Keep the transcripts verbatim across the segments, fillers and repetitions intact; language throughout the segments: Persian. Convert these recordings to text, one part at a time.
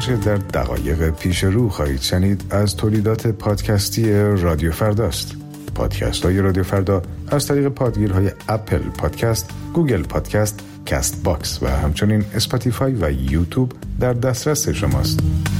آنچه در دقایق پیش رو خواهید شنید از تولیدات پادکستی رادیو فرداست. پادکست های رادیو فردا از طریق پادگیرهای اپل پادکست، گوگل پادکست، کست باکس و همچنین اسپاتیفای و یوتیوب در دسترس شماست.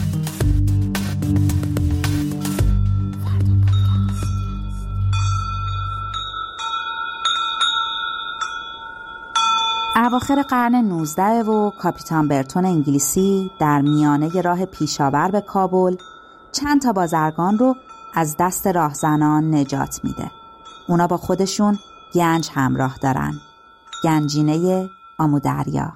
اواخر قرن نوزدهم و کاپیتان برتون انگلیسی در میانه راه پیشاور به کابل چند تا بازرگان رو از دست راهزنان نجات میده. اونا با خودشون گنج همراه دارن. گنجینه آمودریا.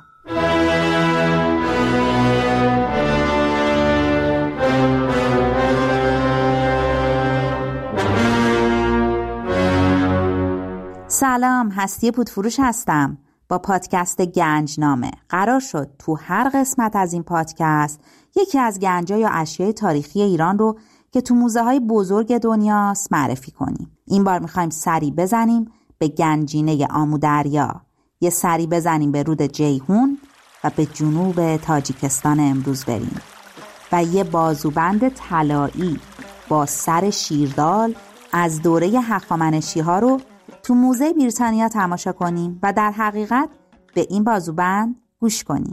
سلام، هستی پودفروش هستم. با پادکست گنجنامه قرار شد تو هر قسمت از این پادکست یکی از گنجا یا اشیای تاریخی ایران رو که تو موزه های بزرگ دنیاست معرفی کنیم. این بار میخوایم سری بزنیم به گنجینه آمودریا، یه سری بزنیم به رود جیهون و به جنوب تاجیکستان امروز بریم و یه بازوبند طلایی با سر شیردال از دوره هخامنشی ها رو تو موزه بریتانیا تماشا کنیم و در حقیقت به این بازوبند گوش کنیم.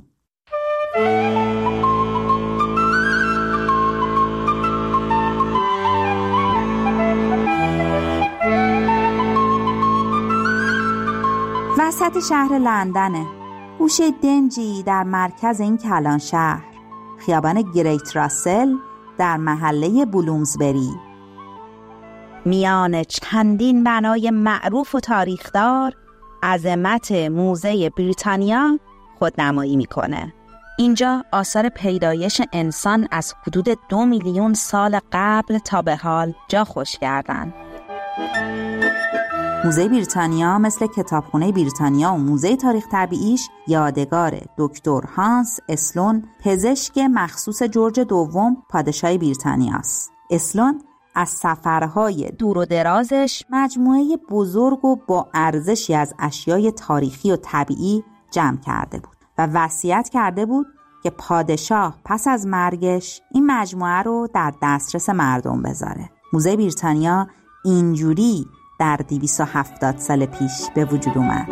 وسط شهر لندنه، گوشه دنجی در مرکز این کلان شهر، خیابان گریت راسل در محله بلومزبری. میان چندین بنای معروف و تاریخدار عظمت موزه بریتانیا خودنمایی میکنه. اینجا آثار پیدایش انسان از حدود دو میلیون سال قبل تا به حال جا خوش کردن. موزه بریتانیا مثل کتابخونه بریتانیا و موزه تاریخ طبیعیش یادگار دکتر هانس اسلون، پزشک مخصوص جورج دوم پادشاه بریتانیاست. اسلون از سفرهای دور و درازش مجموعه بزرگ و با ارزشی از اشیای تاریخی و طبیعی جمع کرده بود و وصیت کرده بود که پادشاه پس از مرگش این مجموعه رو در دسترس مردم بذاره. موزه بریتانیا اینجوری در دویست و هفتاد سال پیش به وجود اومد.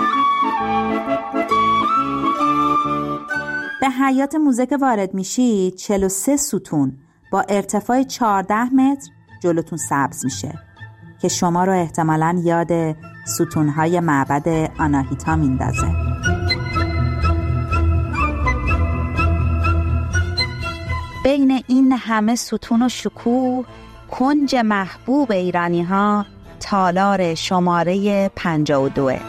به حیاط موزه که وارد میشید چهل و سه ستون با ارتفاع چهارده متر جلوتون سبز میشه که شما رو احتمالاً یاد ستونهای معبد آناهیتا میندازه. بین این همه ستون و شکوه، کنج محبوب ایرانی ها تالار شماره پنجاه و دو.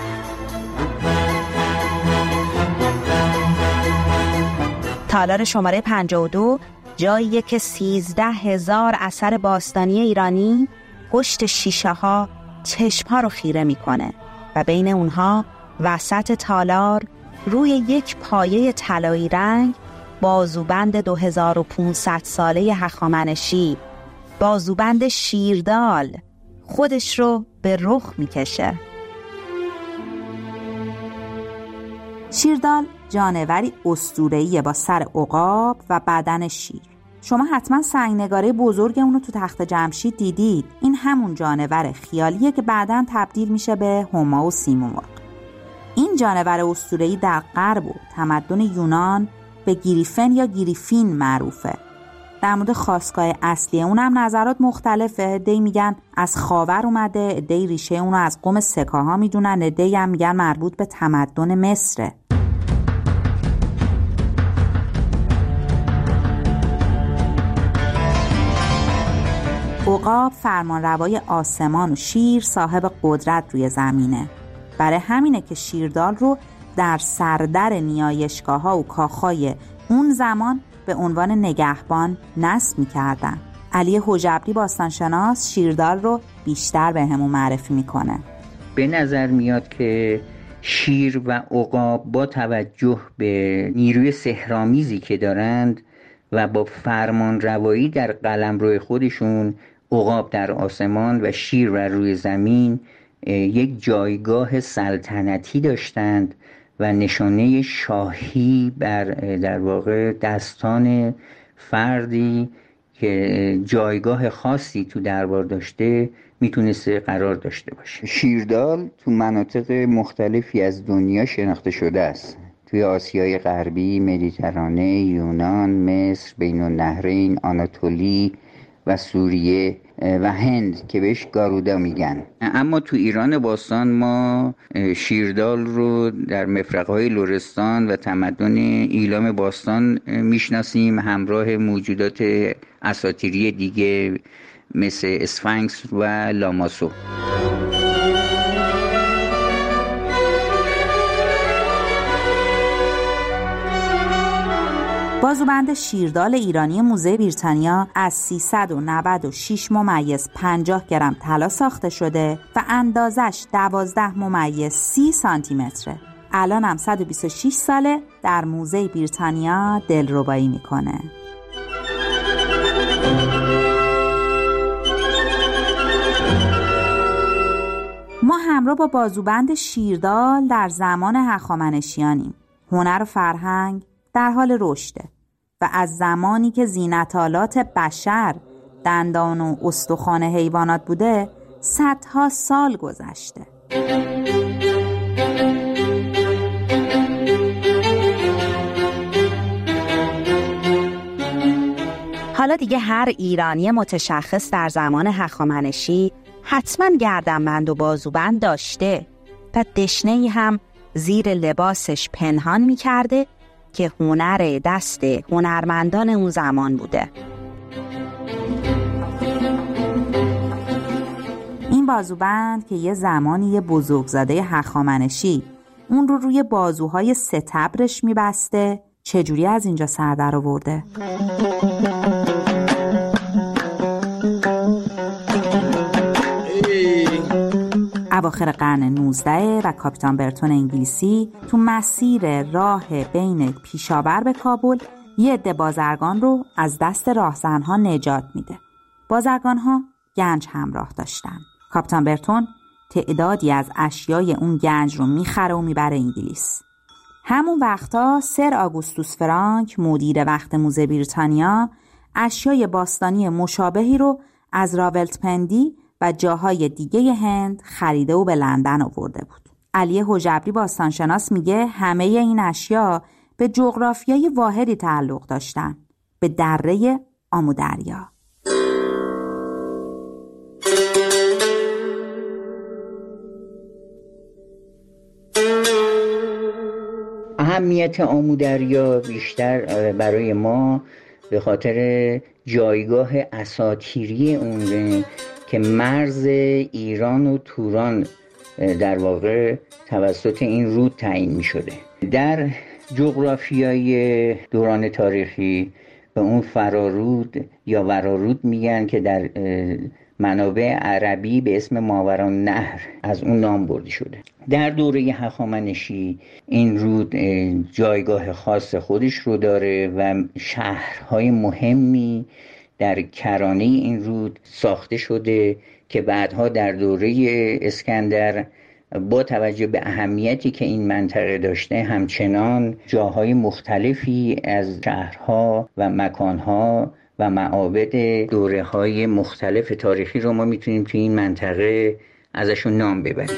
تالار شماره پنجاه و دو جاییه که سیزده هزار اثر باستانی ایرانی پشت شیشه ها چشم ها رو خیره میکنه و بین اونها وسط تالار روی یک پایه طلایی رنگ بازوبند دو هزار و پانصد ساله هخامنشی، بازوبند شیردال، خودش رو به رخ میکشه. شیردال جانوری اسطوره‌ای با سر عقاب و بدن شیر. شما حتما سنگنگاره بزرگ اونو تو تخت جمشید دیدید. این همون جانور خیالیه که بعداً تبدیل میشه به هما و سیمرغ. این جانور اسطوره‌ای در غرب و تمدن یونان به گریفن یا گریفین معروفه. در مورد خاستگاه اصلی اونم نظرات مختلفه. عده‌ای میگن از خاور اومده، عده‌ای ریشه اونو از قوم سکاها میدونن، عده‌ای هم میگن مربوط به تمدن مصره. عقاب فرمانروای آسمان و شیر صاحب قدرت روی زمینه. برای همینه که شیردال رو در سردر نیایشگاه‌ها و کاخهای اون زمان به عنوان نگهبان نصب می‌کردن. علی حجبری باستانشناس شیردال رو بیشتر به همون معرفی میکنه. به نظر میاد که شیر و عقاب با توجه به نیروی سحرآمیزی که دارند و با فرمان روایی در قلمرو خودشون، عقاب در آسمان و شیر بر روی زمین یک جایگاه سلطنتی داشتند و نشانه شاهی بر در واقع دستان فردی که جایگاه خاصی تو دربار داشته میتونسته قرار داشته باشه. شیردال تو مناطق مختلفی از دنیا شناخته شده است. توی آسیای غربی، مدیترانه، یونان، مصر، بین النهرین، آناتولی و سوریه و هند که بهش گارودا میگن. اما تو ایران باستان ما شیردال رو در مفرقهای لرستان و تمدن ایلام باستان میشناسیم، همراه موجودات اساطیری دیگه مثل اسفنکس و لاماسو. بازوبند شیردال ایرانی موزه بریتانیا از سیصد و نود و شش ممیز پنجاه گرم طلا ساخته شده و اندازش دوازده ممیز سی سانتی متره. الان هم صد و بیست و شش ساله در موزه بریتانیا دلربایی میکنه. ما همراه با بازوبند شیردال در زمان هخامنشیانیم. هنر و فرهنگ در حال رشده و از زمانی که زینت‌آلات بشر دندان و استخوان حیوانات بوده صدها سال گذشته. حالا دیگه هر ایرانی متشخص در زمان هخامنشی حتما گردنبند و بازوبند داشته و دشنه‌ای هم زیر لباسش پنهان می‌کرده که هنر دست هنرمندان اون زمان بوده. این بازوبند که یه زمانی یه بزرگزاده هخامنشی اون رو روی بازوهای ستبرش میبسته، چجوری از اینجا سر در آورده؟ اواخر قرن نوزدهم و کاپیتان برتون انگلیسی تو مسیر راه بین پیشاور به کابل یه عده بازرگان رو از دست راهزنها نجات میده. بازرگانها گنج همراه داشتن. کاپیتان برتون تعدادی از اشیای اون گنج رو میخره و میبره انگلیس. همون وقتا سر آگوستوس فرانک مدیر وقت موزه بریتانیا اشیای باستانی مشابهی رو از راولپندی و جاهای دیگه هند خریده و به لندن آورده بود. علی حجبری باستانشناس میگه همه این اشیا به جغرافیای واحدی تعلق داشتن، به دره آمودریا. اهمیت آمودریا بیشتر برای ما به خاطر جایگاه اساطیری اونه که مرز ایران و توران در واقع توسط این رود تعیین می شده. در جغرافیای دوران تاریخی به اون فرارود یا ورارود میگن که در منابع عربی به اسم ماورالنهر از اون نام برده شده. در دوره هخامنشی این رود جایگاه خاص خودش رو داره و شهرهای مهمی در کرانه این رود ساخته شده که بعدها در دوره اسکندر با توجه به اهمیتی که این منطقه داشته همچنان جاهای مختلفی از شهرها و مکانها و معابد دوره‌های مختلف تاریخی رو ما میتونیم توی این منطقه ازشون نام ببریم.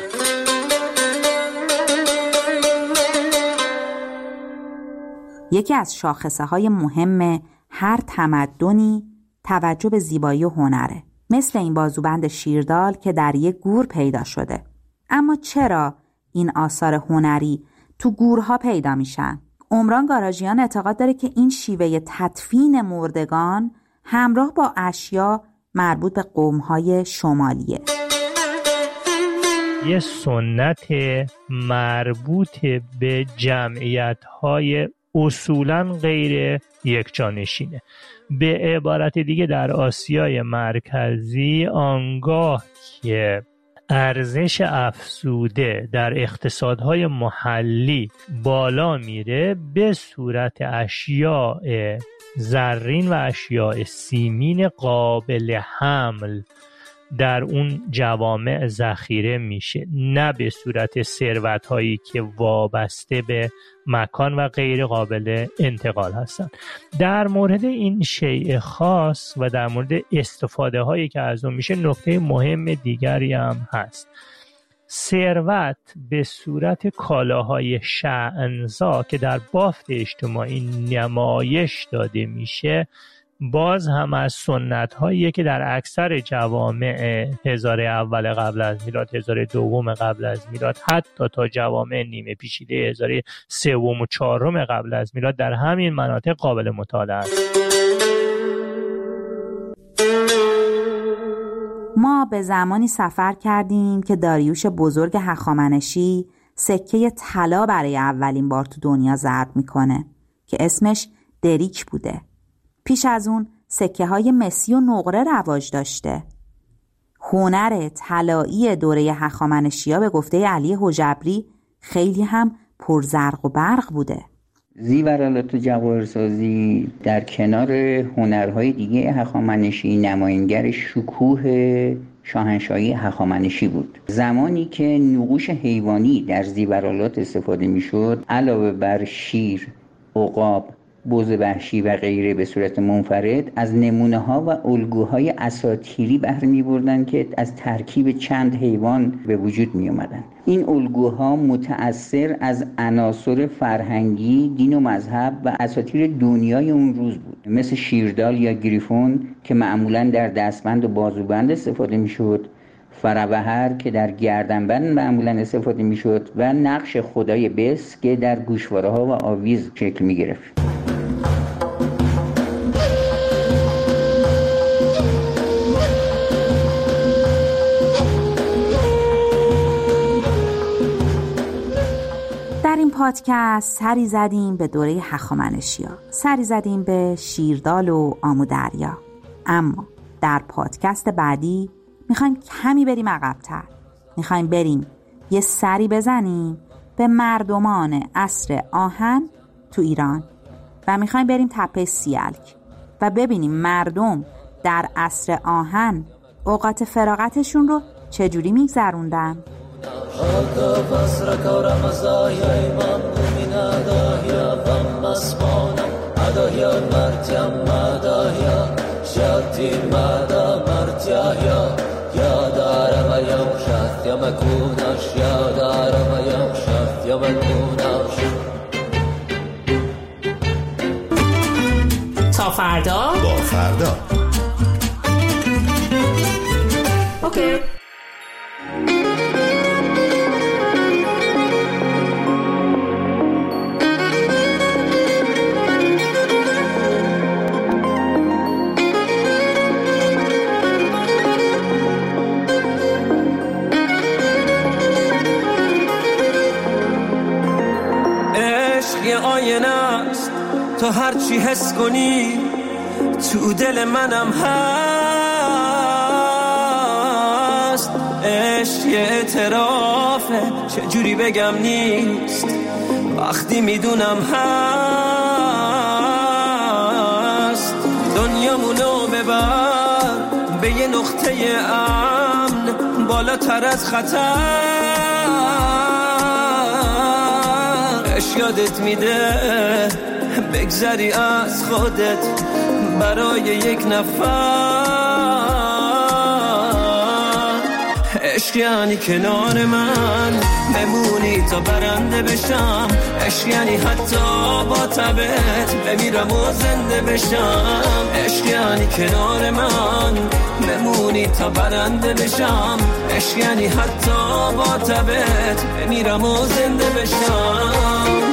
یکی از شاخصه‌های مهم هر تمدنی توجه به زیبایی و هنره، مثل این بازوبند شیردال که در یک گور پیدا شده. اما چرا این آثار هنری تو گورها پیدا میشن؟ عمران گاراژیان اعتقاد داره که این شیوه تدفین مردگان همراه با اشیا مربوط به قوم‌های شمالیه. یه سنت مربوط به جمعیت‌های اصولاً غیر یکجانشینه. به عبارت دیگه در آسیای مرکزی آنگاه که ارزش افزوده در اقتصادهای محلی بالا میره به صورت اشیاء زرین و اشیاء سیمین قابل حمل در اون جوامع ذخیره میشه، نه به صورت ثروت هایی که وابسته به مکان و غیر قابل انتقال هستن. در مورد این شیء خاص و در مورد استفاده هایی که از اون میشه نکته مهم دیگری هم هست. ثروت به صورت کالاهای شأن‌زا که در بافت اجتماعی نمایش داده میشه باز هم از سنت هاییه که در اکثر جوامع هزاره اول قبل از میلاد، هزاره دوم قبل از میلاد، حتی تا جوامع نیمه پیچیده هزاره سوم و چهارم قبل از میلاد در همین مناطق قابل مطالعه است. ما به زمانی سفر کردیم که داریوش بزرگ هخامنشی سکه طلا برای اولین بار تو دنیا ضرب میکنه که اسمش دریک بوده. پیش از اون سکه های مسی و نقره رواج داشته. هنر طلایی دوره هخامنشی‌ها به گفته علی حجبری خیلی هم پرزرق و برق بوده. زیورالات و جواهرسازی در کنار هنرهای دیگه هخامنشی نماینگر شکوه شاهنشاهی هخامنشی بود. زمانی که نقوش حیوانی در زیورالات استفاده میشد، علاوه بر شیر، عقاب، بز وحشی و غیره به صورت منفرد از نمونه ها و الگوهای اساطیری بهره می بردن که از ترکیب چند حیوان به وجود می آمدن. این الگوها متأثر از عناصر فرهنگی، دین و مذهب و اساطیر دنیای اون روز بود، مثل شیردال یا گریفون که معمولاً در دستبند و بازوبند استفاده می شد، فروهر که در گردنبند معمولاً استفاده می شد و نقش خدای بس که در گوشواره ها و آویز شکل می گرفت. در این پادکست سری زدیم به دوره هخامنشی‌ها، سری زدیم به شیردال و آمودریا. اما در پادکست بعدی میخوایم کمی بریم عقب‌تر. میخوایم بریم یه سری بزنیم به مردمان عصر آهن تو ایران و میخوایم بریم تپه سیلک و ببینیم مردم در عصر آهن اوقات فراغتشون رو چجوری میگذروندن. تا فردا با فردا. اوکی. تو هر چی حس کنی تو دل منم هست. عشق یه اعترافه چجوری بگم نیست وقتی میدونم هست. دنیامونو ببر به یه نقطه امن بالاتر از خطر. عشق یادت میده بگذری از خودت برای یک نفر. عشق یعنی کنار من بمونی تا برنده بشم. عشق یعنی حتی با تبت بمیرم و زنده بشم. عشق یعنی کنار من بمونی تا برنده بشم. عشق یعنی حتی با تبت بمیرم و زنده بشم.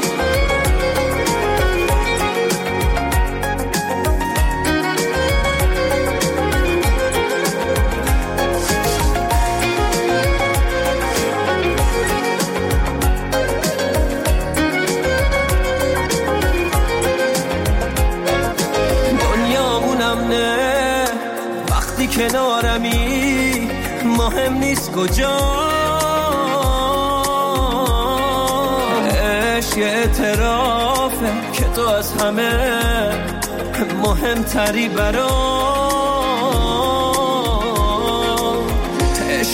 کنارمی مهم نیست کجا. عشق یه اعترافه که تو از همه مهمتری برام.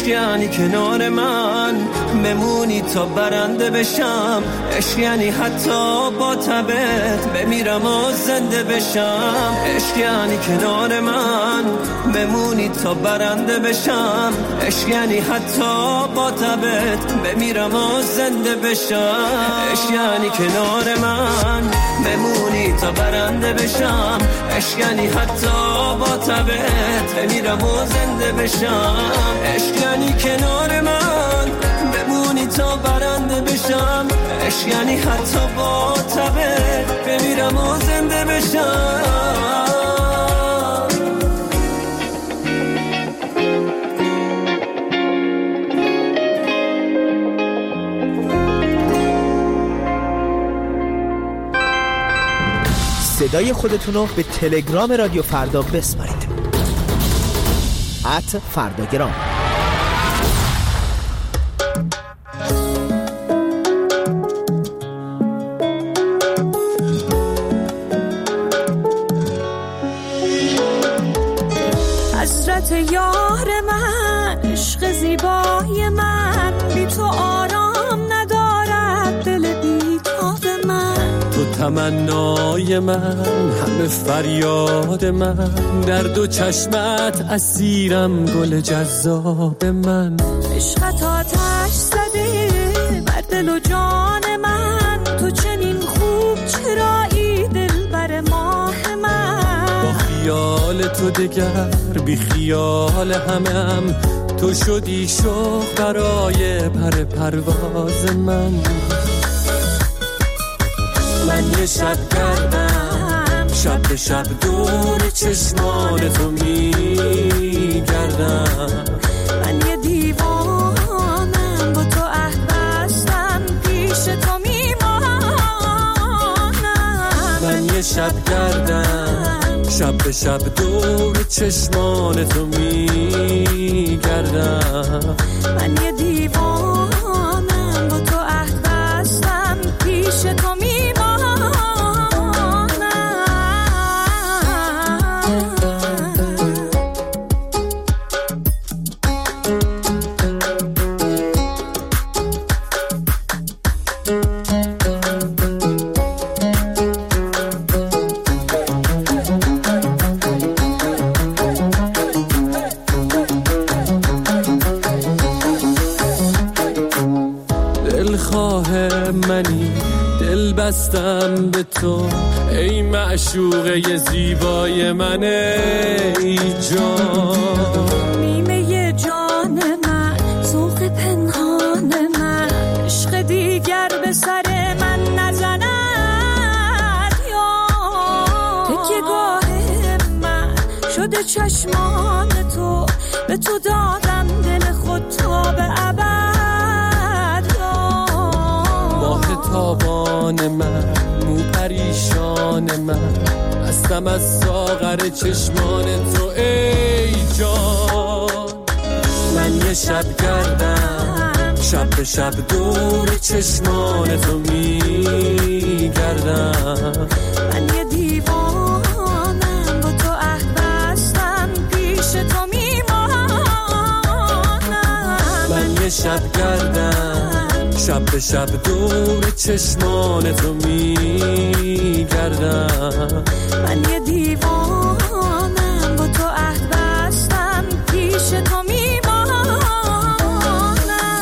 عشق یعنی کنار من بمونی تا برنده بشم، عشق یعنی حتی با تبت بمیرم و زنده بشم، عشق یعنی کنار من بمونی تا برنده بشم، عشق یعنی حتی با تبت بمیرم و زنده بشم، عشق یعنی کنار من بمونی تا برنده بشم، عشق یعنی حتی با تبت بمیرم و زنده بشم، عشق یعنی کنار من بمونی تا برنده بشم، عشق یعنی حتی با تبت بمیرم و زنده بشم. صدای خودتون رو به تلگرام رادیو فردا بسپارید. ات فرداگرام. حسرت یار من، عشق زیبای من، بی تو آرام ندارد دل بیتاب من، تو تمنای من، همه فریاد من، در دو چشمت اسیرم گل جذاب من، عشقت آتش زده بر دل و جان من، تو چنین خوب چرایی دل بر ماه من، با خیال تو دگر بی خیال همم، تو شدی شوق برای پر پرواز من، من یه شب گردم شب به شب دور چشمان تو میگردم، من یه دیوانم با تو عهد بستم پیش تو میمانم، من یه شب گردم شب به شب دور چشمان تو میگردم، من یه دیوانم با تو عهد بستم پیش تو میمانم. بستم به تو ای معشوقه زیبای من، ای جان نیمه جان من، ذوق پنهان من، عشق دیگر به سر من نزند یا تکیه گاه من شده چشمان تو، به تو دادم دل خود تا به ابد تابان من، مو پریشان من، هستم از ساغر چشمان تو ای جان، من یه شب گردم شب به شب دور چشمان تو میگردم، من یه دیوانم با تو عهد بستم پیش تو میمانم، من یه شب گردم شب به شب دور چشمان تو میگردم، من یه دیوانم با تو عهد بستم پیش تو میمانم،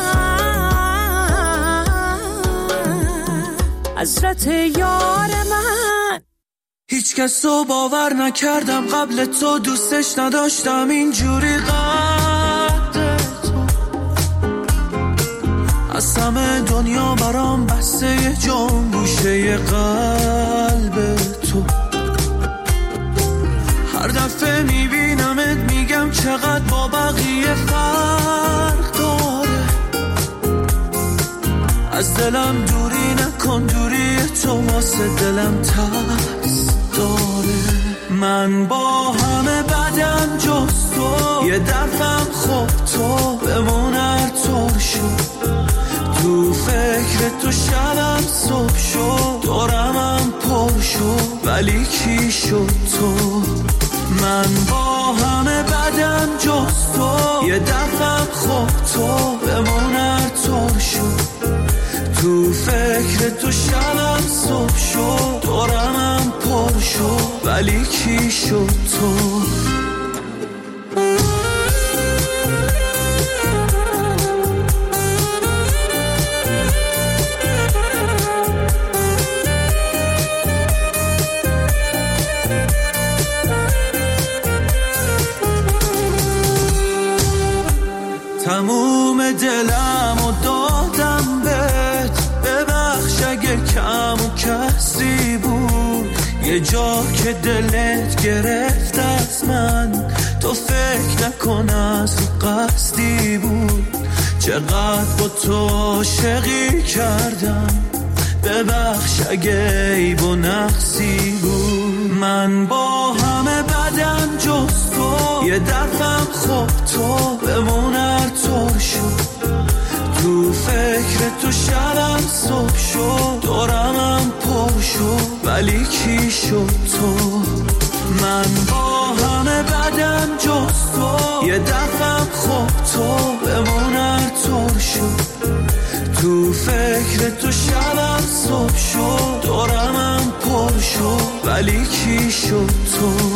حسرت یار من. هیچ کس رو باور نکردم قبل تو، دوستش نداشتم اینجوری قد از همه دنیا برام بسته یه جام گوشه قلب تو، هر دفعه میبینمت میگم چقدر با بقیه فرق داره، از دلم دوری نکن، دوری تو واسه دلم ترس داره، من با همه بدم جز تو، یه دفعم خوب تو بمون هر طور شد، تو فکر تو شبم صبح شد، دورمم پر شد ولی کی شد تو، من با همه بدم جز تو، یه دفعه خب تو بمون هر طور شد، تو فکر تو شبم صبح شد، دورمم پر شد ولی کی شد تو؟ تموم دلم و دادم بهت، ببخش اگه کم و کسی بود، یه جا که دلت گرفت از من، تو فکر نکن از قصدی بود، چقدر با تو عاشقی کردم، ببخش اگه عیب و نقصی بود. من با همه بدم جز تو، یه دفعم خب تو بمون هر طور شد، تو فکر تو شبم صبح شد، دورمم پر شد ولی کی شد تو؟ من با همه بدم جز تو، یه دفعم خب تو بمون هر طور شد، تو فکر تو شبم صبح شد، دورمم پر شد ولی کی شد تو؟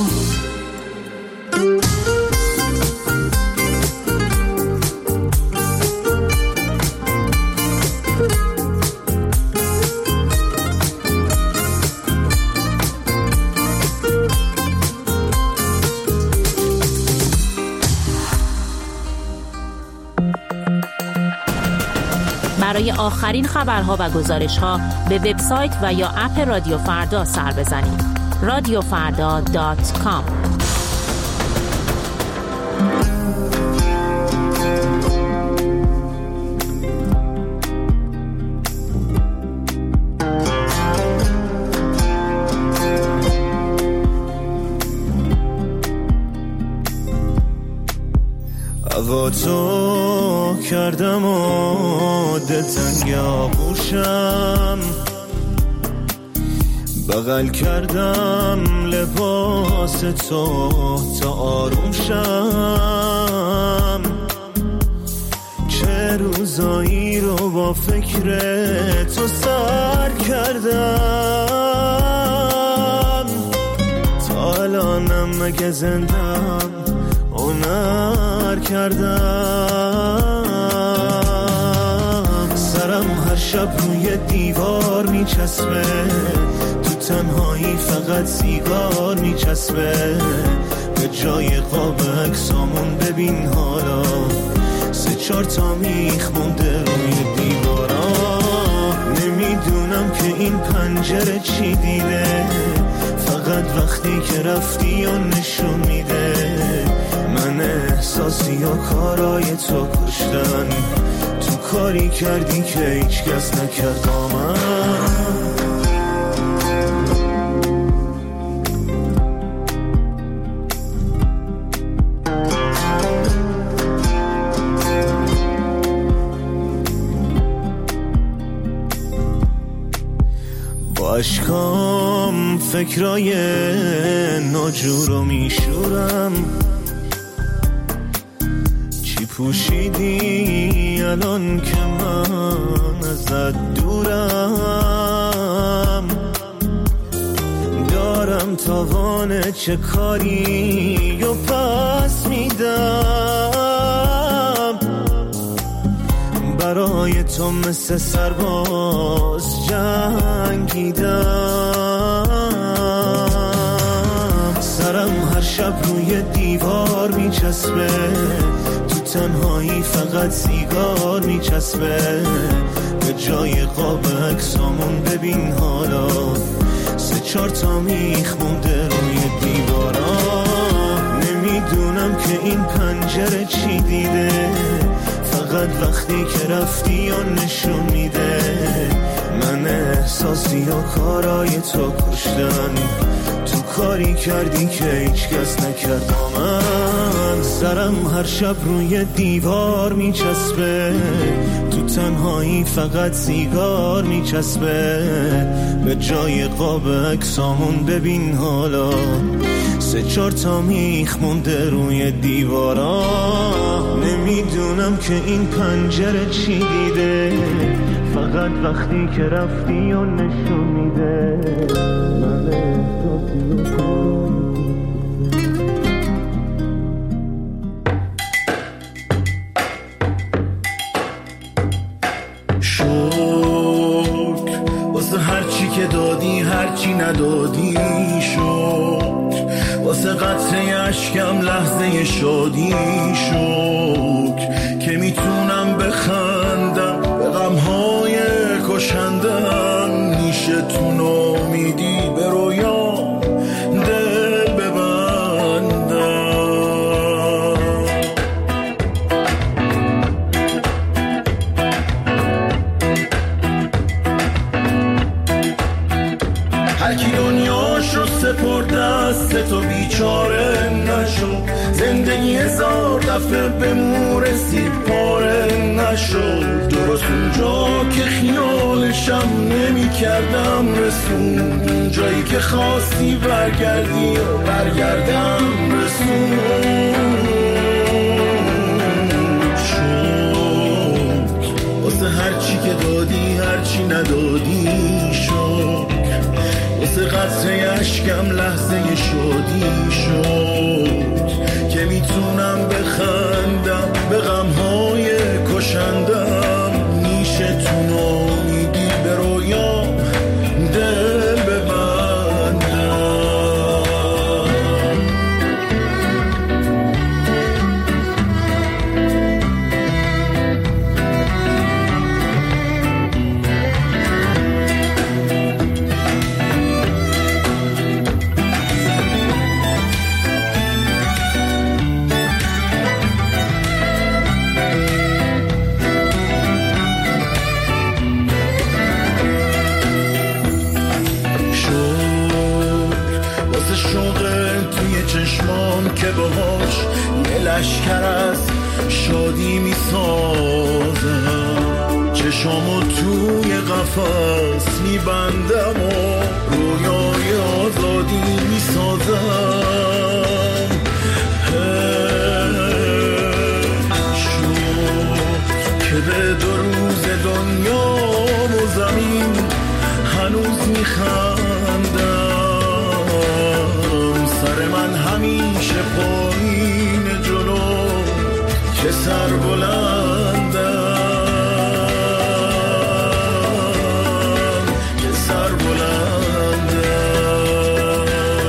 برای آخرین خبرها و گزارش‌ها به وبسایت و یا اپ رادیو فردا سر بزنید. رادیو فردا دات کام. با تو کردم و دلتنگ آغوشم، بغل کردم لباس تو تا آروم شم، چه روزایی رو با فکر تو سر کردم، تا الانم مگه زندم هنر کردم، سرم هر شب روی دیوار میچسبه، تو تنهایی فقط سیگار میچسبه، به جای قاب عکسامون ببین حالا سه چهار تا میخ مونده روی دیوارا، نمیدونم که این پنجره چی دیده، فقط وقتی که رفتی و نشون میده، من احساسی و کارای تو کشتن، تو کاری کردی که هیچ کس نکرد با من. با عشقام فکرای ناجورو میشورم، چی پوشیدی الان که من ازت دورم، دارم تاوان چه کاری و پس میدم، برای تو مثل سرباز جنگیدم، سرم هر شب روی دیوار میچسبه، تو تنهایی فقط سیگار میچسبه، به جای قاب عکسامون ببین حالا سه چهار تا میخ مونده روی دیوارا، نمیدونم که این پنجره چی دیده، فقط وقتی که رفتی و نشون میده، من احساسی و کارای تو کشتن، تو کاری کردی که هیچ کس نکرد با من، سرم هر شب روی دیوار میچسبه، تو تنهایی فقط سیگار میچسبه، به جای قاب عکسامون ببین حالا سه چهار تا میخ مونده روی دیوارا، نمیدونم که این پنجره چی دیده، فقط وقتی که رفتی و نشون میده من احساسی و شد واسه هرچی که دادی هرچی ندادی، شد واسه قطره اشکم لحظه شادی، شد که میتونم بخندم به غمهای کشندم، نیشه تو نامیدی به رویام دل ببندم. هرکی دنیاشو سپرد دست تو بیچاره نشو، زندگی هزار دفعه به مو رسید پاره نشد، درست اونجا که خیالشم نمی کردم رسون، جایی که خواستی برگردی و برگردم رسون. شد واسه هرچی که دادی هرچی ندادی، شد واسه قطره اشکم لحظه شادی، شد که میتونم بخندم به غمهای کشندم، نیشه تو نامیدی به رویام دل ببندم. که باهاش یه لشکر از شادی می سازم، چشامو توی قفس می بندم و رویای آزادی می سازم. شد که به دو روز دنیا و زمین هنوز می خندم، سر من همیشه پایین جلو که سر بلندم، که سر بلندم.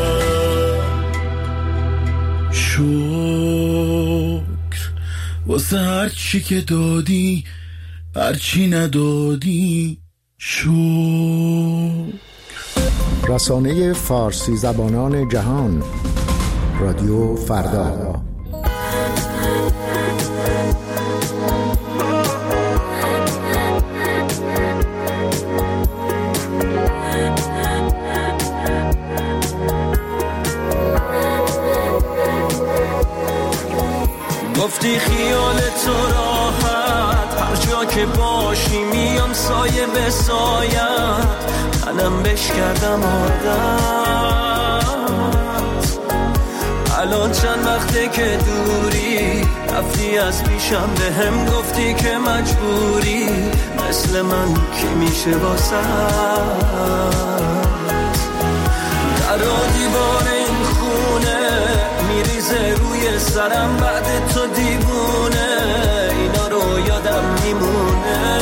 شکر واسه هرچی که دادی هرچی ندادی، شکر. رسانه فارسی زبانان جهان، رادیو فردا. گفتی خیال تو راحت، هر جا که باشی میام سایه به سایت، منم بش کردم عادت. الان چند وقته که دوری، رفتی از پیشم به هم گفتی که مجبوری، مثل من کی میشه واسه در دیوار این خونه میریزه روی سرم، بعد تو دیوونه اینا رو یادم میمونه،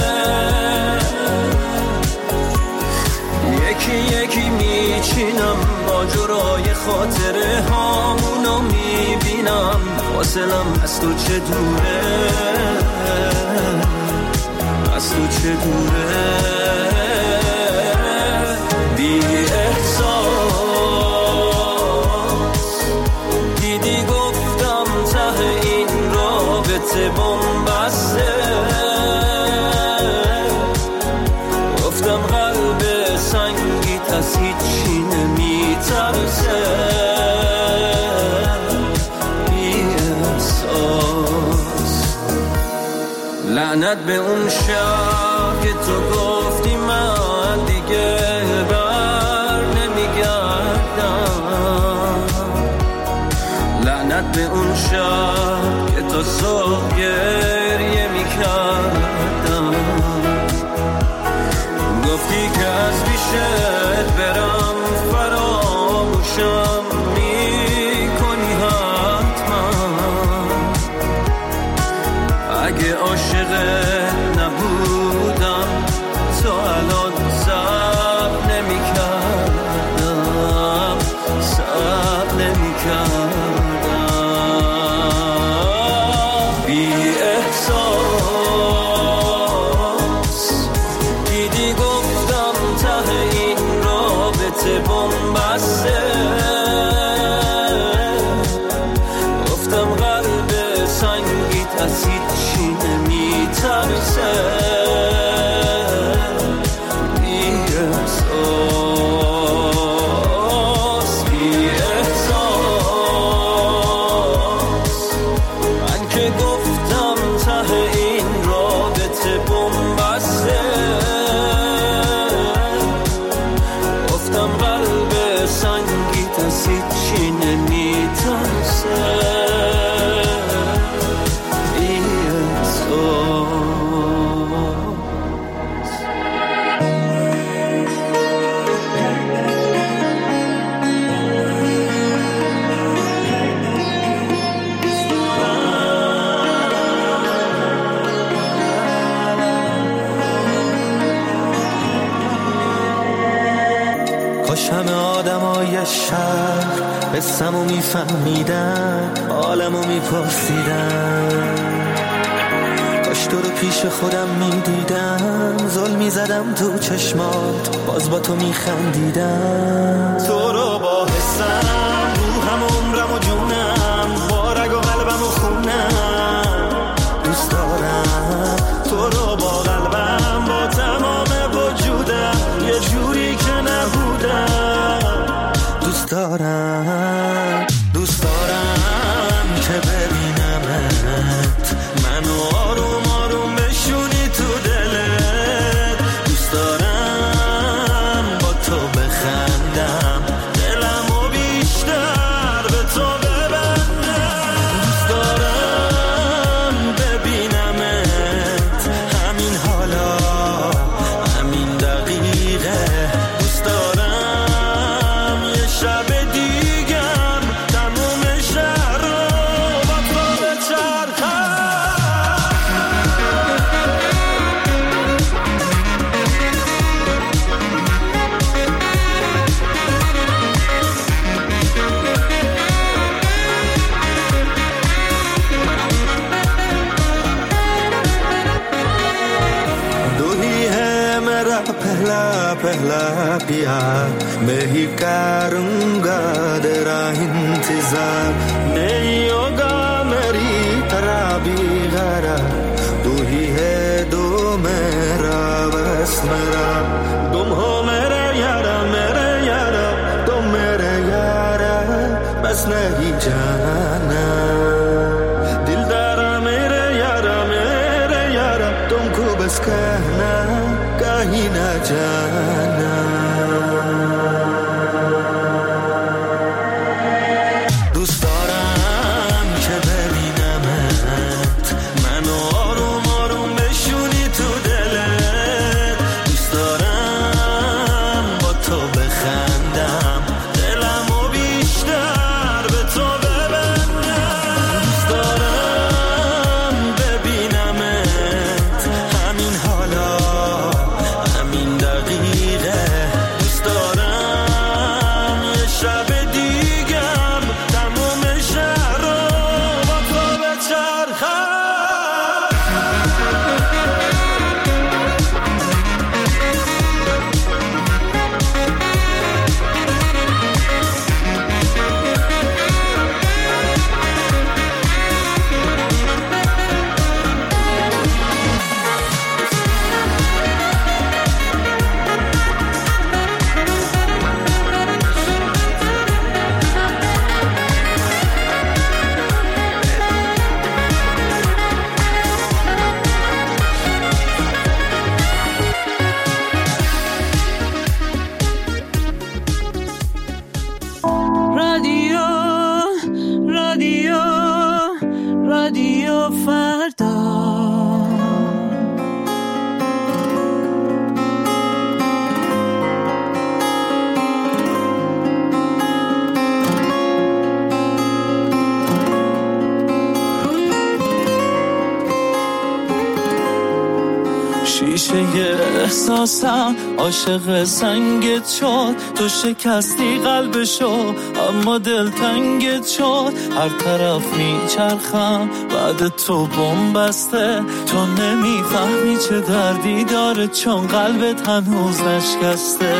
یکی یکی میچینم ماجرای خاطره هامونو میبینم، فاصلم از تو چه دوره، از تو چه دوره. بی احساس دیدی گفتم ته این رابطه بنبسته، گفتم قلب سنگیت از هیچی نمیترسه. بی احساس لعنت به اون شب که تو گفتی من دیگه بر نمیگردم، لعنت به اون شب که تو صبح عاشقت نبودم تو الان صبر نمی کردم صبر نمی کردم بی احساس دیدی گفتم ته این رابطه بنبسته گفتم قلب سنگیت از هیچی نمی ترسه بی احساس بی احساس من که گفتم ته این رابطه بنبسته گفتم قلب سنگیت از هیچی نمی ترسه کاش همه آدمای شهر حسمو میفهمیدن حالمو میپرسیدن کاش تو رو پیش خودم میدیدم ظلم میزدم تو چشمات باز با تو میخندیدم تو رو با حسم روحم عمرم و جونم با رگ و قلبم و خونم دوست دارم تو رو با قلبم با تمام وجودم یه جوری که نبودم دوست دارم دوست دارم که ببینمت منو آروم آروم بشونی تو دلت دوست دارم با تو بخندم دلمو بیشتر به تو ببندم دوست دارم ببینمت همین حالا همین دقیقه دوست دارم یه شب دیگم تموم شهر رو با تو بچرخم दो ही है मेरा पहला पहला प्यार मैं ही करूँगा तेरा इंतजार नहीं होगा मेरी तरह भी गरा तू ही है दो मेरा बस मेरा तुम हो मेरे यारा मेरे यारा तुम मेरे यारा बस नहीं जाना दिलदारा मेरे यारा मेरे यारा तुमको बस कहना कहीं ना जाना دوست دارم که ببینمت منو آروم آروم بشونی تو دلت دوست دارم با تو بخندم دلمو بیشتر به تو ببندم دوست دارم ببینمت همین حالا همین دقیقه دوست دارم یه شب دیگم تموم شهر رو با تو بچرخم رادیو رادیو رادیو فردا شیشه احساسم عاشق سنگت شد، تو شکستی قلبشو اما دل تنگت شد. هر طرف میچرخم بعد تو بمب بسته، تو نمیفهمی چه دردی داره چون قلبت هنوز نشکسته.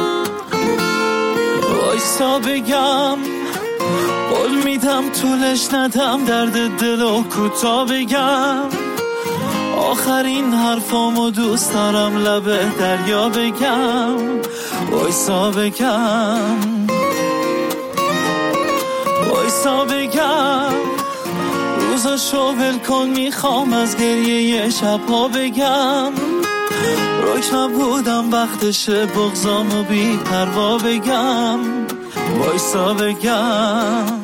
وایسا بگم قول میدم طولش ندم، درد دلو کوتا بگم. آخرین حرفامو دوست دارم لبه دریا بگم. وایسا بگم وایسا بگم روزاشو ول کن، میخوام از گریه شبها بگم. روک نبودم وقتشه بغضامو بی پروا بگم. وایسا بگم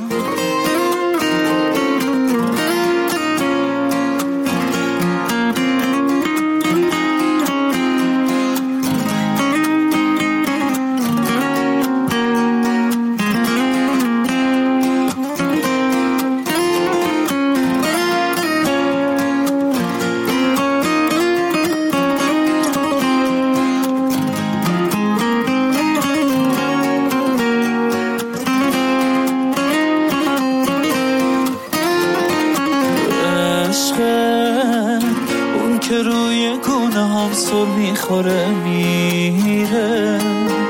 سر میخوره میره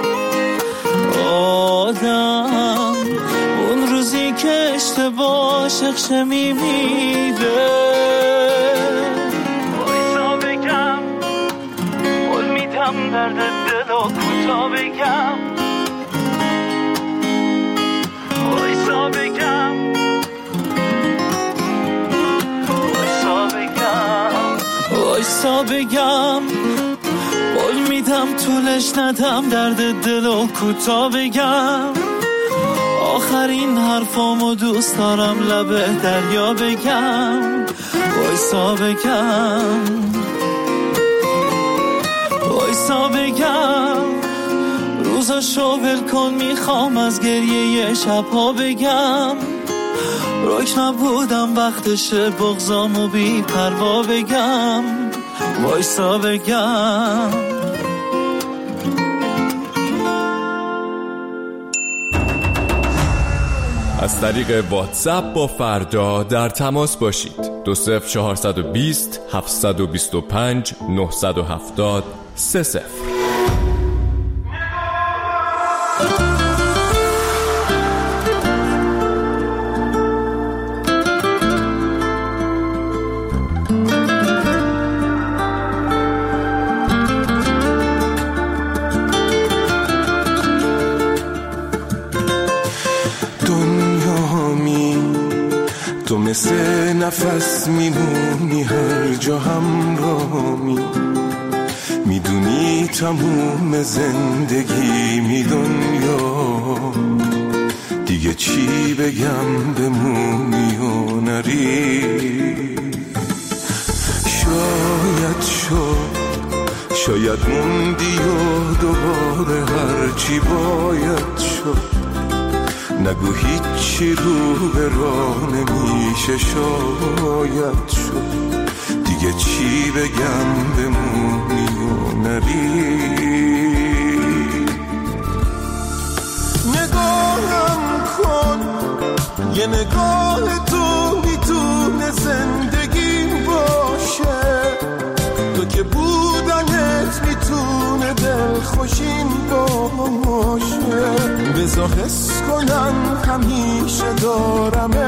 آدم، اون روزی که اشتباه شخشه میمیره. وایسا بگم قول میدم درد دلو کوتا بگم. وایسا بگم وایسا بگم وایسا بگم قول میدم طولش ندم، درد دلو کوتا بگم. آخرین حرفامو دوست دارم لبه دریا بگم. وایسا بگم وایسا بگم روزاشو ول کن، میخوام از گریه شبها بگم. روک نبودم وقتشه بغضامو بی پروا بگم. وایسا بگم از طریق واتساپ با فردا در تماس باشید. دو صفر چهارصد و بیست هفتصد و بیست و پنج نهصد و هفتاد سه صفر. تو مثل نفس میمونی هر جا همراهمی، میدونی تموم زندگی می دنیا. دیگه چی بگم بمونی و نری. شاید شد شاید موندی و دوباره هرچی باید شد. نگو هیچی رو به راه نمیشه، شاید شد. دیگه چی بگم بمونی و نری. نگاهم کن یه نگاه تو میتونه زندگیم باشه. تو که بودنت میتونه دلخوشیم باشه. بذار حس کنم همیشه دارمت.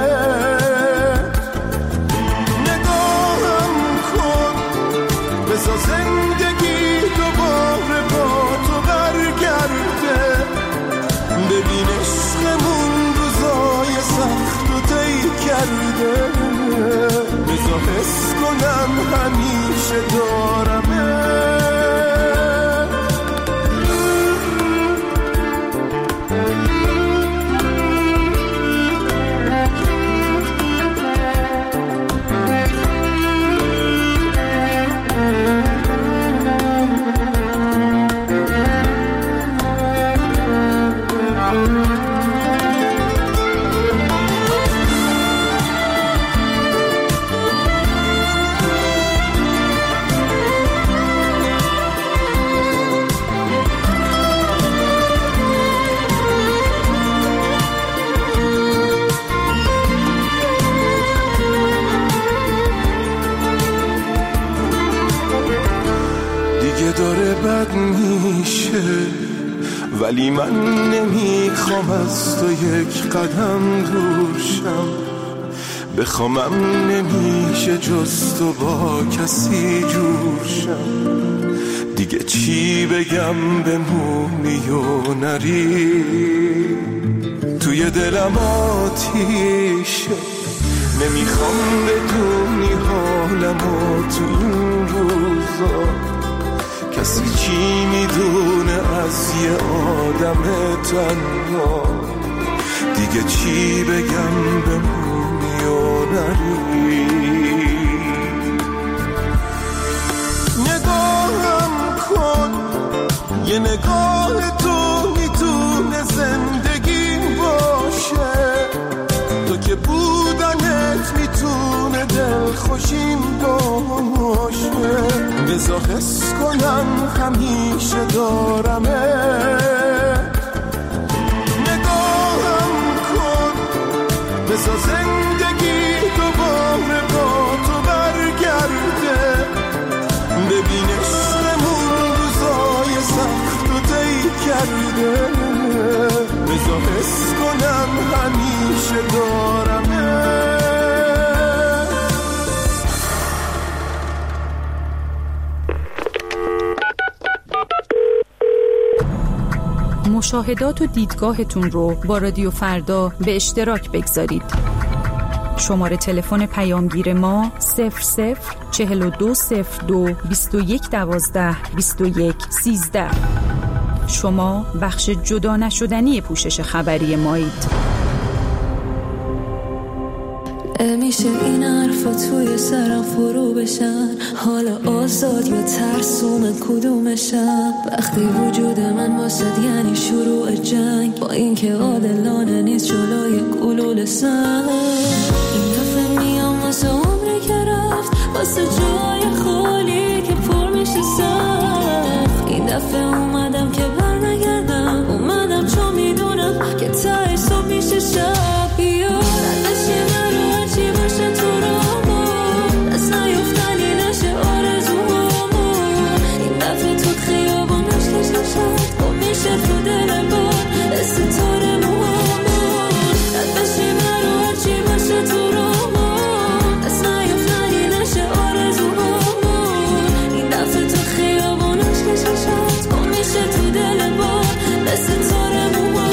نگاهم کن بذار زندگی دوباره با تو برگرده. ببین عشقمون روزای سخت و طی کرده. بذار حس کنم همیشه دارمت. میشه، ولی من نمیخوام از تو یک قدم دورشم. بخوامم نمیشه جز تو با کسی جورشم. دیگه چی بگم بمونی و نری، توی دلم آتیشه. نمیخوام بدونی حالمو تو این روزا، کسی چی میدونه از یه آدم تنها. دیگه چی بگم بمونی و نری. نگاهم کن، یه نگاه تو میتونه زندگی باشه. تو که بودنت میتونه دل خوشیم باشه. بذار حس کنم همیشه دارمه. نگاهم کن، بذار زندگی دوباره با تو برگرده. ببین عشقمون روزای سخت و طی کرده. بذار حس کنم همیشه دارمه. مشاهدات و دیدگاهتون رو با رادیو فردا به اشتراک بگذارید. شماره تلفن پیامگیر ما صفر صفر چهل و دو صفر دو بیست و یک دوازده بیست و یک سیزده. شما بخش جدا نشدنی پوشش خبری مایید. میشه این حرفا توی سرم فرو بشن، حالا آزاد یا ترسوم کدومشم. وقتی وجود من واسد یعنی شروع جنگ، با این که عادلانه نیست جلوی گلوله سنگ. این دفعه میام واسه عمری که رفت، واسه جای خالی که پر میشه سخت. این دفعه اومدم که برنگردم، اومدم چون میدونم که تای صبح میشه شب. بیا ردشی من رو هرچی باشه تو رامون، از نیفتنی نشه آرزومون. این دفعه تو خیابانش کش نشد، با میشه تو دل بار استتاره موامون. ردشی من رو هرچی باشه تو رامون، از نیفتنی نشه آرزومون. این دفعه تو خیابانش کش نشد، با میشه تو دل بار استتاره موامون.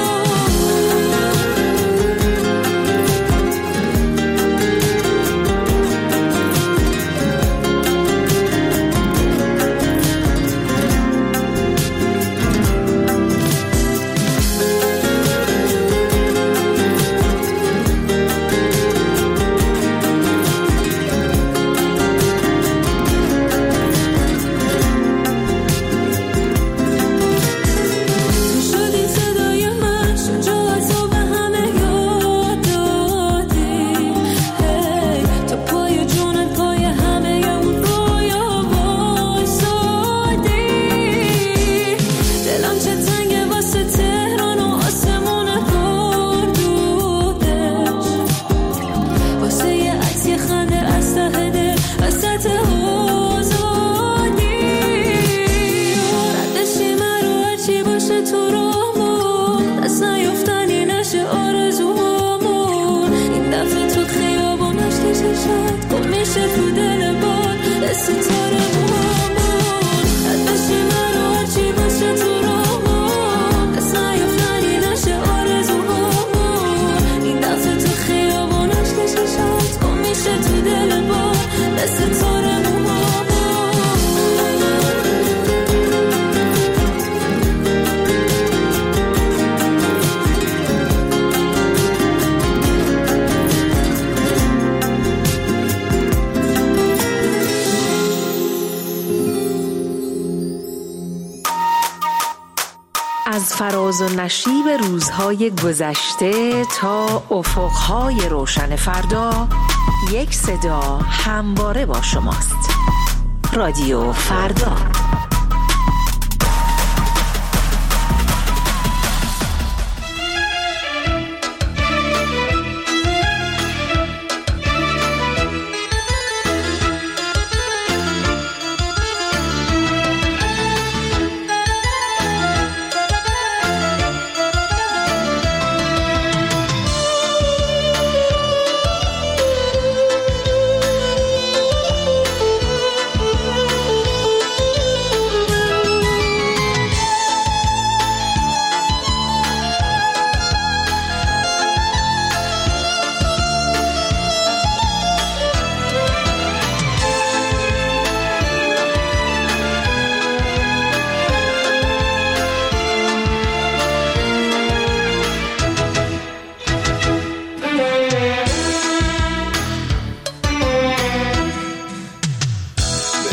از فراز و نشیب روزهای گذشته تا افقهای روشن فردا، یک صدا همواره با شماست. رادیو فردا.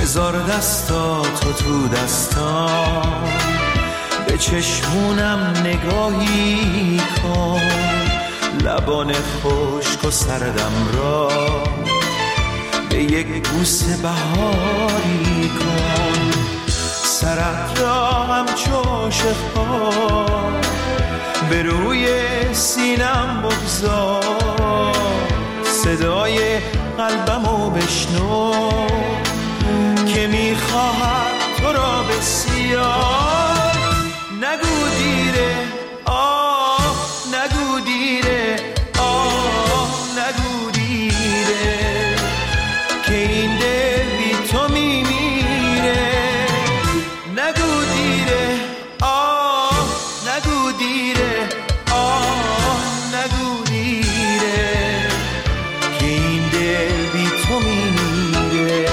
بذار دستاتو تو دستام، به چشمونم نگاهی کن، لبان خشک و سردم را به یک بوس بهاری کن، سرت را همچو شفا به روی سینم بگذار، صدای قلبمو بشنو که میخواهد تو را بسیار. نگو دیره آه، نگو دیره آه، نگو دیره که این دل بی تو میمیره. نگو دیره آه، نگو دیره آه، نگو دیره که این دل بی تو میمیره.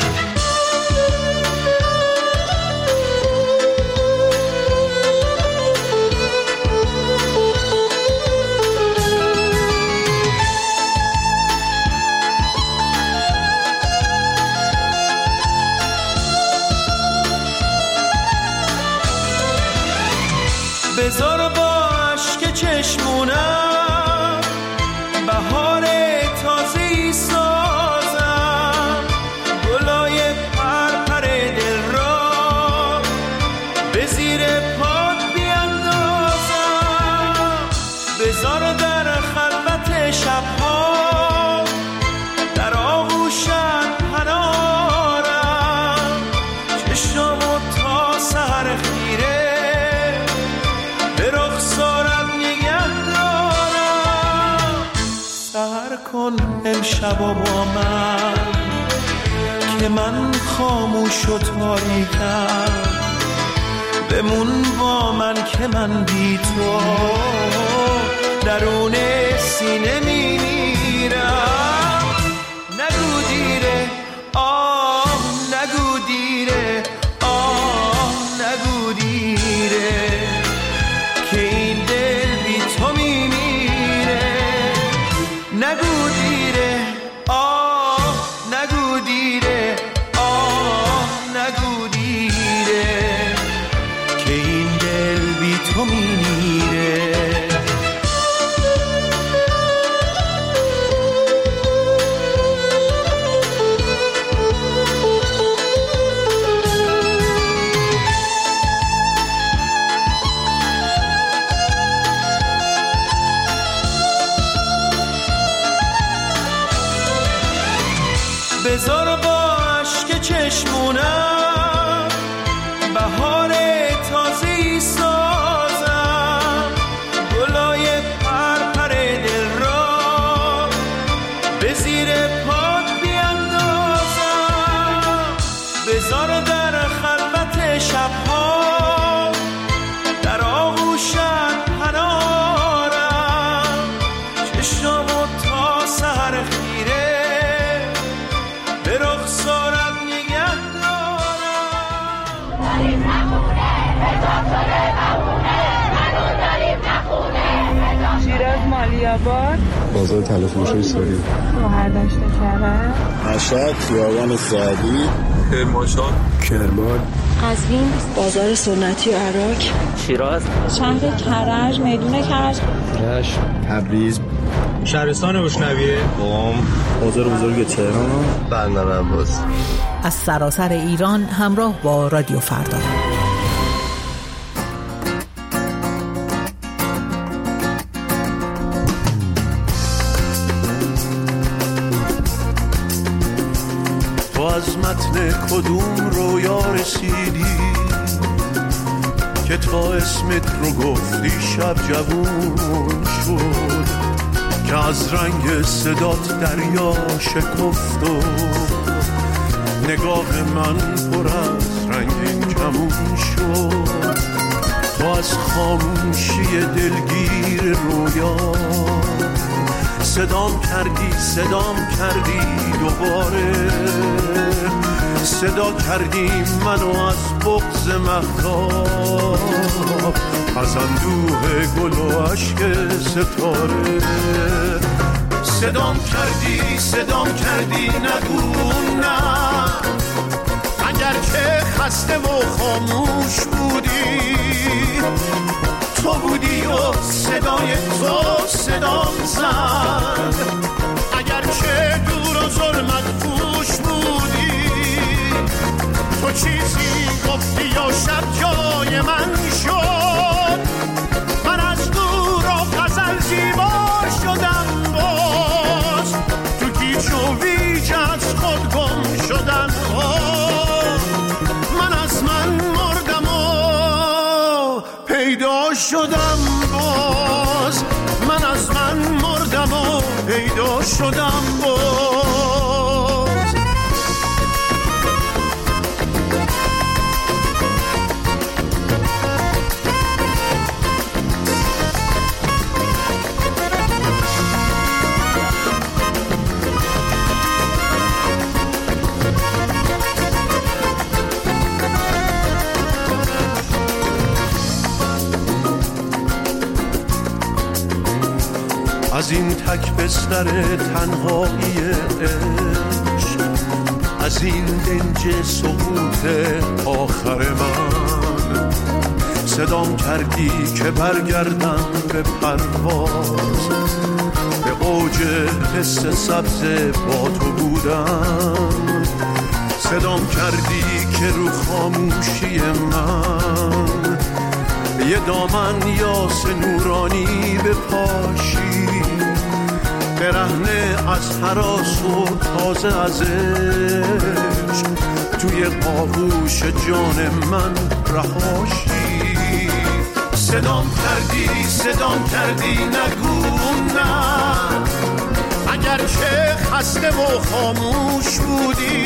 بذار با عشق چشمونم بهار تازه‌ای سازم، گلای پرپر دل را به زیر پات بیندازم. بذار در خلوت شبها در آغوشت پنارم، چشمو تا سحر خیره کن امشب با من که من خاموش و تاریکم، بمون با من که من بی تو درون سینه میمیرم. نگو دیره آه، نگو دیره آه، نگو دیره که این دل بی تو میمیره. نگو دیره آه، نگو دیره آه، نگو دیره که این دل بی تو میمیره. بذار با عشق چشمونم بهار تازه‌ای سازم، گلای پرپر دل را به زیر پات بیندازم. بذار در خلوت شبها در آغوشت پنارم، چشمو تا سحر خیره به رخسارت نگه دارم. داریم نخونه هزار ساله نمونه، هنوز داریم نخونه. شیراز مالیاباد، بازار تلفروشی ساری، شوهر داشته کرد، مشهد خیابان سعدی، کرمانشاه، کرمان، قزوین، بازار سنتی عراق، شیراز، شهر کرج، میدون کرج، رشت، تبریز، شهرستان بشنویه، قم، بازار بزرگ تهران، بندر عباس. از سراسر ایران همراه با رادیو فردا. تو از متن کدوم رویا رسیدی که تا اسمت رو گفتی شب جوون شد، که از رنگ صدات دریا شکفت و نگاه من پر از رنگ کمون شد. تو از خاموشی دلگیر رویا صدام کردی صدام کردی دوباره، صدا کردی منو از بغض مهتاب، از اندوه گل و عشق ستاره. صدام کردی صدام کردی نگو نه، خسته و خاموش بودی، تو بودی و صدای تو صدام زد، اگرچه دور و ظلمت پوش بودی، تو چیزی گفتی و شب جای من شد، من از دور و غزل زیبا شدم، باز تو گیج و ویج از خود گم شدم، من از من مردم و پیدا شدم، باز من از من مردم و پیدا شدم باز. از این تک بستر تنهایی عشق، از این دنج سقوط آخر من، صدام کردی که برگردم به پرواز، به اوج حس سبز با تو بودم، صدام کردی که رو خاموشی من یه دامن یاس نورانی به پاشی، برهنه از هراس و تازه از عشق، توی آغوش جان من رهاشی. صدام کردی صدام کردی نگو نه، اگرچه خسته و خاموش بودی،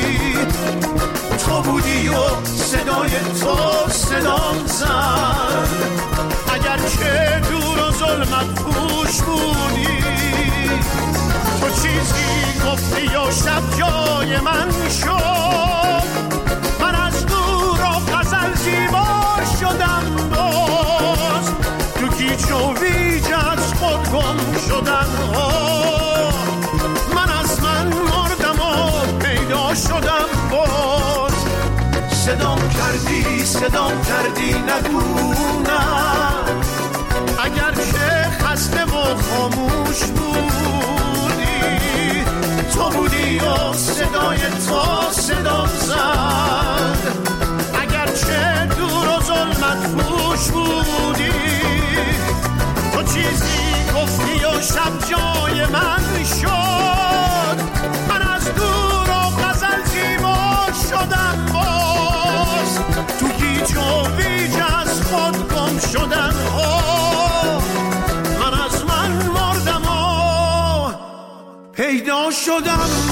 تو بودی و صدای تو صدام زد، اگرچه دور و ظلمت پوش بودی، تو چیزی گفتی و شب جای من شد، من از دور و غزل زیبا شدم، باز تو گیج و ویج از خود گم شدم، من از من مردم و پیدا شدم باز. صدام کردی صدام کردی نگو نه، اگرچه خسته و خاموش بودی، تو بودی و صدای تو صدام زد، اگرچه دور و ظلمت پوش بودی، تو چیزی گفتی و شب جای من شد، من از دور و غزل زیبا شدم باز، تو گیج و ویج از خود گم شدم، من از من مردم و پیدا شدم